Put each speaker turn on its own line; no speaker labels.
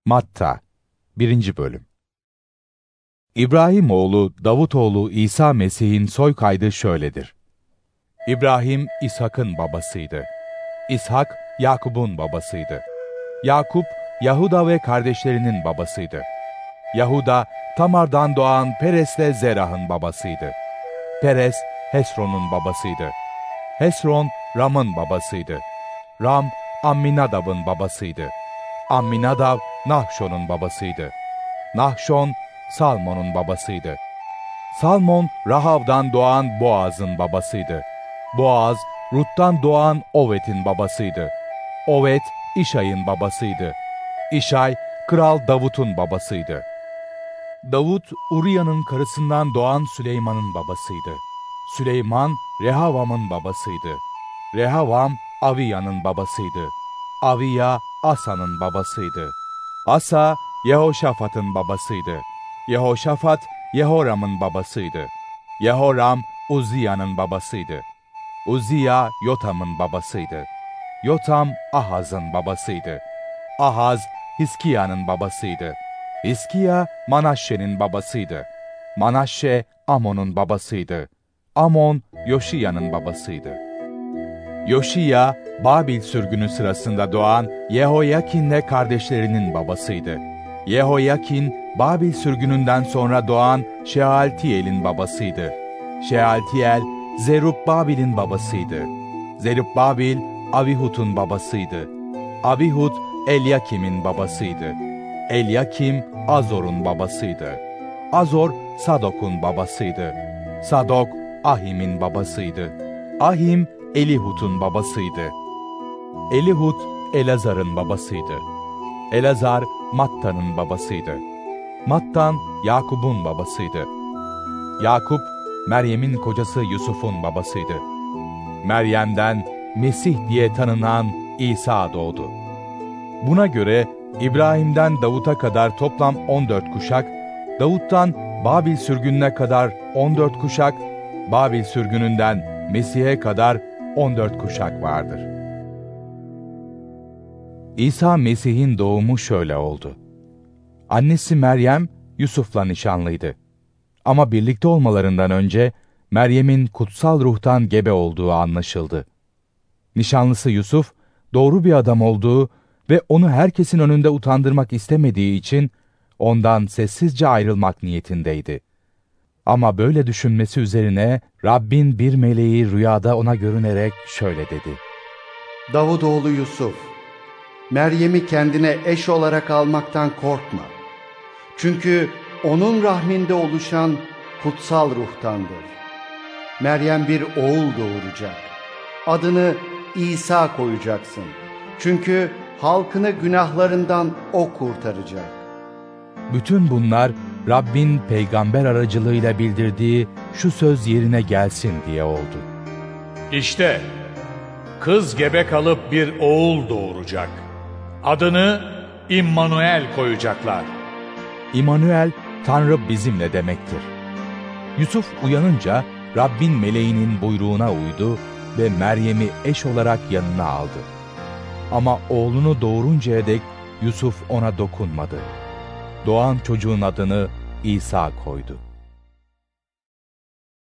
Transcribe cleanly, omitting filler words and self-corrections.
Matta 1. Bölüm. İbrahim oğlu Davutoğlu İsa Mesih'in soy kaydı şöyledir. İbrahim, İshak'ın babasıydı. İshak, Yakup'un babasıydı. Yakup, Yahuda ve kardeşlerinin babasıydı. Yahuda, Tamar'dan doğan Peres'le Zerah'ın babasıydı. Peres, Hesron'un babasıydı. Hesron, Ram'ın babasıydı. Ram, Amminadab'ın babasıydı. Amminadab, Nahşon'un babasıydı. Nahşon, Salmon'un babasıydı. Salmon, Rahav'dan doğan Boaz'ın babasıydı. Boaz, Rut'tan doğan Ovet'in babasıydı. Ovet, İşay'ın babasıydı. İşay, Kral Davut'un babasıydı. Davut, Uriya'nın karısından doğan Süleyman'ın babasıydı. Süleyman, Rehavam'ın babasıydı. Rehavam, Aviya'nın babasıydı. Aviya, Asa'nın babasıydı. Asa, Yehoşafat'ın babasıydı. Yehoşafat, Yehoram'ın babasıydı. Yehoram, Uziya'nın babasıydı. Uziya, Yotam'ın babasıydı. Yotam, Ahaz'ın babasıydı. Ahaz, Hiskiya'nın babasıydı. Hiskiya, Manaşşe'nin babasıydı. Manaşşe, Amon'un babasıydı. Amon, Yoşiya'nın babasıydı. Yoşiya, Babil sürgünü sırasında doğan Yehoyakin'le kardeşlerinin babasıydı. Yehoyakin, Babil sürgününden sonra doğan Şealtiyel'in babasıydı. Şealtiyel, Zerubbabil'in babasıydı. Zerubbabil, Avihud'un babasıydı. Avihud, Elyakim'in babasıydı. Elyakim, Azor'un babasıydı. Azor, Sadok'un babasıydı. Sadok, Ahim'in babasıydı. Ahim, Elihud'un babasıydı. Elihud, Elazar'ın babasıydı. Elazar, Matta'nın babasıydı. Mattan, Yakup'un babasıydı. Yakup, Meryem'in kocası Yusuf'un babasıydı. Meryem'den Mesih diye tanınan İsa doğdu. Buna göre İbrahim'den Davut'a kadar toplam 14 kuşak, Davut'tan Babil sürgününe kadar 14 kuşak, Babil sürgününden Mesih'e kadar 14 kuşak vardır. İsa Mesih'in doğumu şöyle oldu. Annesi Meryem, Yusuf'la nişanlıydı. Ama birlikte olmalarından önce Meryem'in kutsal ruhtan gebe olduğu anlaşıldı. Nişanlısı Yusuf, doğru bir adam olduğu ve onu herkesin önünde utandırmak istemediği için ondan sessizce ayrılmak niyetindeydi. Ama böyle düşünmesi üzerine Rabbin bir meleği rüyada ona görünerek şöyle dedi.
Davutoğlu Yusuf, Meryem'i kendine eş olarak almaktan korkma. Çünkü onun rahminde oluşan kutsal ruhtandır. Meryem bir oğul doğuracak. Adını İsa koyacaksın. Çünkü halkını günahlarından o kurtaracak.
Bütün bunlar Rabbin peygamber aracılığıyla bildirdiği şu söz yerine gelsin diye oldu.
İşte kız gebe kalıp bir oğul doğuracak. Adını İmmanuel koyacaklar.
İmmanuel, Tanrı bizimle demektir. Yusuf uyanınca Rabbin meleğinin buyruğuna uydu ve Meryem'i eş olarak yanına aldı. Ama oğlunu doğuruncaya dek Yusuf ona dokunmadı. Doğan çocuğun adını İsa koydu.